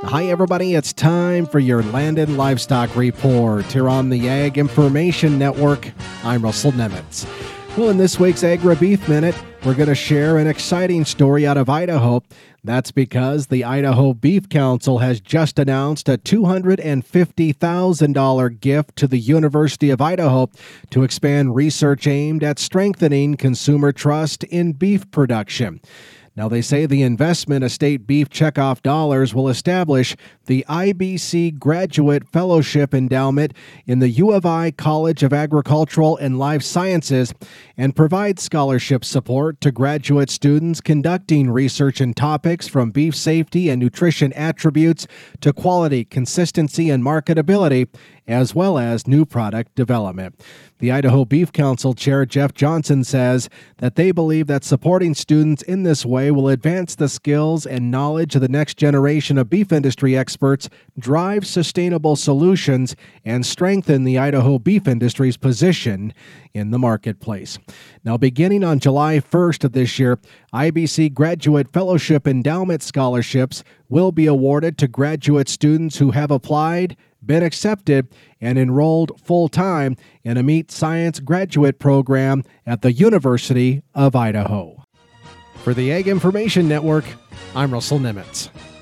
Hi, everybody. It's time for your Land and Livestock Report here on the Ag Information Network. I'm Russell Nemitz. Well, in this week's Agri-Beef Minute, we're going to share an exciting story out of Idaho. That's because the Idaho Beef Council has just announced a $250,000 gift to the University of Idaho to expand research aimed at strengthening consumer trust in beef production. Now, they say the investment of state beef checkoff dollars will establish the IBC Graduate Fellowship Endowment in the U of I College of Agricultural and Life Sciences and provide scholarship support to graduate students conducting research in topics from beef safety and nutrition attributes to quality, consistency, and marketability, as well as new product development. The Idaho Beef Council Chair Jeff Johnson says that they believe that supporting students in this way will advance the skills and knowledge of the next generation of beef industry experts, drive sustainable solutions, and strengthen the Idaho beef industry's position in the marketplace. Now, beginning on July 1st of this year, IBC Graduate Fellowship Endowment Scholarships will be awarded to graduate students who have applied, been accepted, and enrolled full-time in a meat science graduate program at the University of Idaho. For the Ag Information Network, I'm Russell Nemitz.